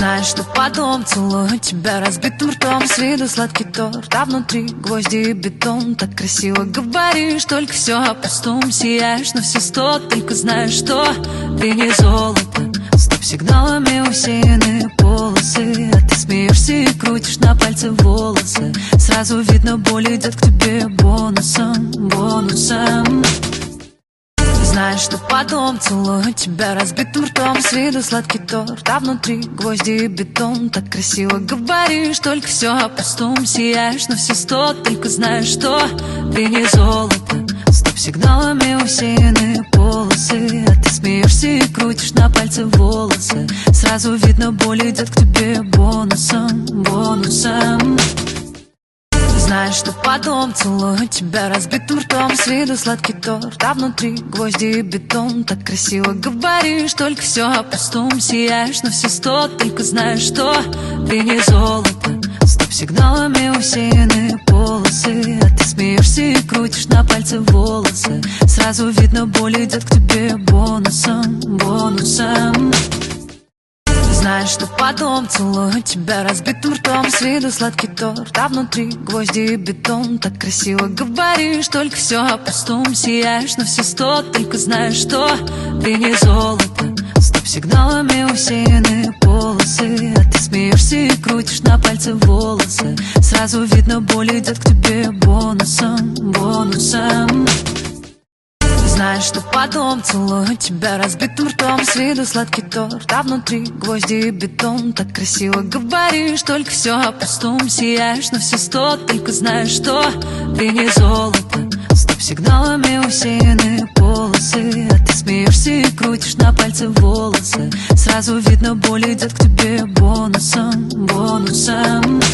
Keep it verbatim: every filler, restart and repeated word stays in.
Знаешь, что потом целую тебя разбитым ртом. С виду сладкий торт, а внутри гвозди и бетон. Так красиво говоришь, только все о пустом. Сияешь на все сто, только знаешь, что ты не золото. Стоп-сигналами усеянные полосы, а ты смеешься и крутишь на пальце волосы. Сразу видно, боль идет к тебе бонусом, бонусом. Знаешь, что потом целую тебя разбитым ртом. С виду сладкий торт, а внутри гвозди и бетон. Так красиво говоришь, только все о пустом. Сияешь на все сто, только знаешь, что ты не золото. Стоп-сигналами усеянные полосы, а ты смеешься и крутишь на пальце волосы. Сразу видно, боль идет к тебе бонусом, бонусом. Знаешь, что потом целую тебя разбитым ртом. С виду сладкий торт, а внутри гвозди и бетон. Так красиво говоришь, только все о пустом. Сияешь на все сто, только знаешь, что ты не золото. Стоп-сигналами усеянные полосы, а ты смеешься и крутишь на пальце волосы. Сразу видно, боль идет к тебе бонусом, бонусом. Знаешь, что потом целую тебя разбитым ртом. С виду сладкий торт, а внутри гвозди и бетон. Так красиво говоришь, только все о пустом. Сияешь на все сто, только знаешь, что ты не золото. Стоп-сигналами усеянные полосы, а ты смеешься и крутишь на пальце волосы. Сразу видно, боль идет к тебе бонусом, бонусом. Знаешь, что потом целую тебя разбитым ртом. С виду сладкий торт, а внутри гвозди и бетон. Так красиво говоришь, только все о пустом. Сияешь на все сто, только знаешь, что ты не золото. Стоп-сигналами усеянные полосы, а ты смеешься и крутишь на пальце волосы. Сразу видно, боль идет к тебе бонусом, бонусом.